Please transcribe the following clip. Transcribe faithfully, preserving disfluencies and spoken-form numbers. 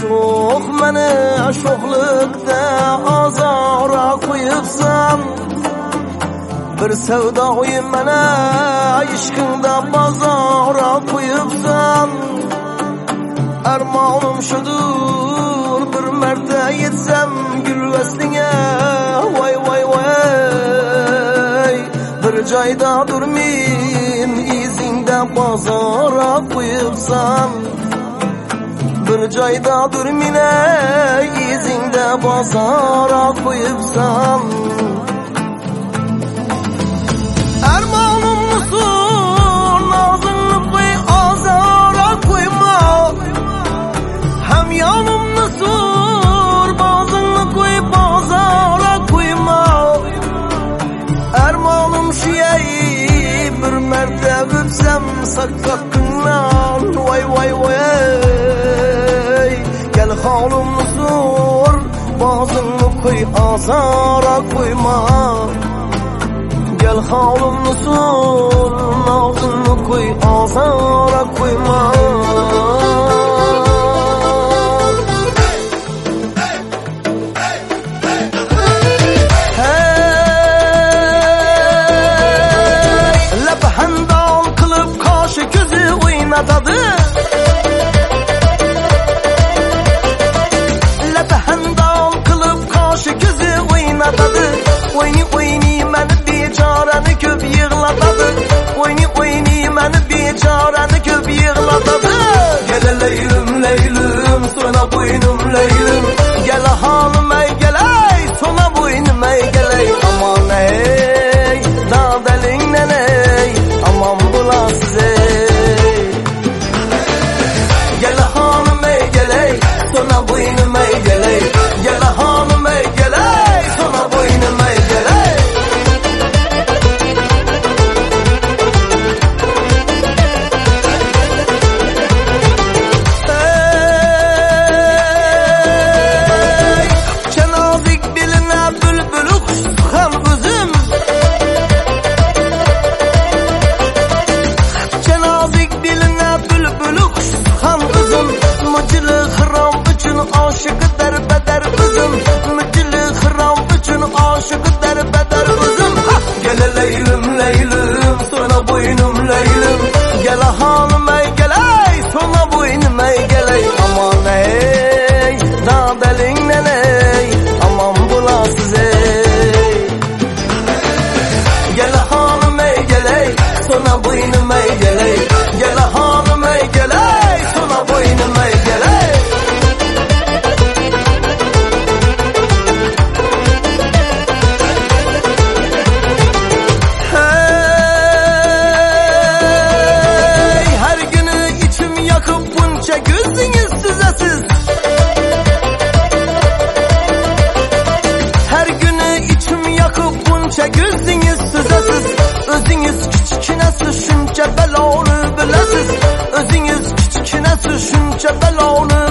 Aşık məni aşıqlıqda azara qoyubsan. Bir sevda qoyub mənə aşkında bazara qoyubsan. Armanım şudur bir mərtə yetsəm gül vəslinə. Vay vay vay, bir joyda durmayım izingdə bazara qoyubsan. Bir joyda durmine izingdə bazara qoyubsan. Armanımsın nazını qoy azara qoyma. Hem yanımsın bazını qoy bazara qoyma. Armanım şiyey bir mərtə öpsəm saqqaqından. Vay vay vay, gel halımı sor, bazını koy azara koyma. Gel halımı sor, nazını koy azara koyma. Hey, lebehendal kılıp kaşı gözü oynatadı. Oyni oyni məni beçarəni köp yığlatadı. Oyni oyni məni beçarəni köp yığlatadı. Gələ leylim leylim sona boynum leylim. Gələ hanım ey gəley sona boynum ey gəley. Aman ey dağdəlinlə ey aman bulasız ey. Gələ hanım ey gəley sona boynum ey gəley. Gələ hanım ey gəley sona boynum ey gəley. Cenazik bilinə bülbülü quşsuxan üzüm. Cenazik bilinə bülbülü quşsuxan üzüm. Mücülü xıram üçün aşıqı dərbədər üzüm. Mücülü xıram üçün aşıqı dərbədər üzüm. Gələ leylim leylim sona boynum leylim. Gələ hanım ey gəley sona boynum ey gəley. Aman ey dağdəlinlə ey aman bulasız ey. Gələ hanım ey gəley sona boynum ey gəley. Gələ hanım ey gəley sona boynum ey gəley. Hey, her günü içim yakıp bunca gözünüz düzesiz. Her günü içim yakıp bunca gözünüz düzesiz. Özünüz küçükünəsiz şunca bəlanı biləsiz. Özünüz küçükünəsiz şunca bəlanı